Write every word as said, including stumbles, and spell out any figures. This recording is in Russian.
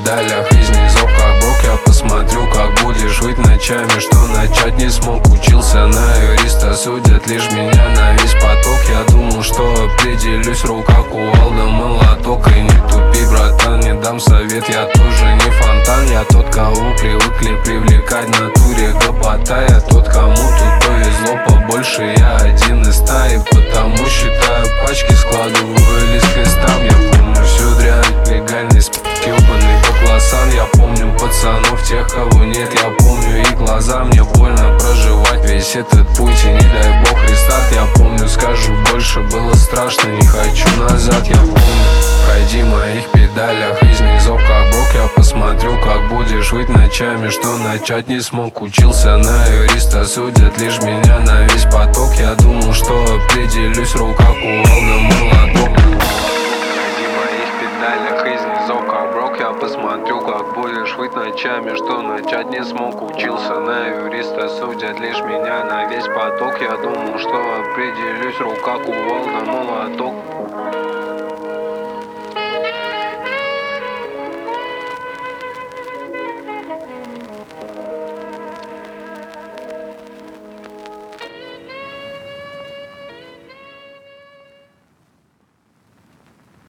педалях из низов как брок. Я посмотрю, как будешь выть ночами, что начать не смог. Учился на юриста, судят лишь меня на весь поток. Я думал, что определюсь, рука кувалда, молоток. И не тупи, братан, не дам совет, я тоже не фонтан. Я тот, кого привыкли привлекать в натуре гопота. Я тот, кому тут повезло побольше, я один из стаи, потому считаю пачки, складываю лист крестам. Я помню всю дрянь, легальный спи***, ёбаный бакласан. Я помню пацанов, тех, кого нет, я помню их глаза. Мне больно проживать весь этот путь, и не дай бог рестарт. Я помню, скажу больше, было страшно, не хочу назад. Я помню, пройди моих педалях из низов как брок. Я посмотрю, как будешь выть ночами, что начать не смог. Учился на юриста, судят лишь меня на весь поток. Я думал, что определюсь, рука кувалда, молоток. Пройди моих педалях из низов как брок. Я посмотрю, как будешь выть ночами, что начать не смог. Учился на юриста, судят лишь меня на весь поток. Я думал, что определюсь, рука кувалда, молоток.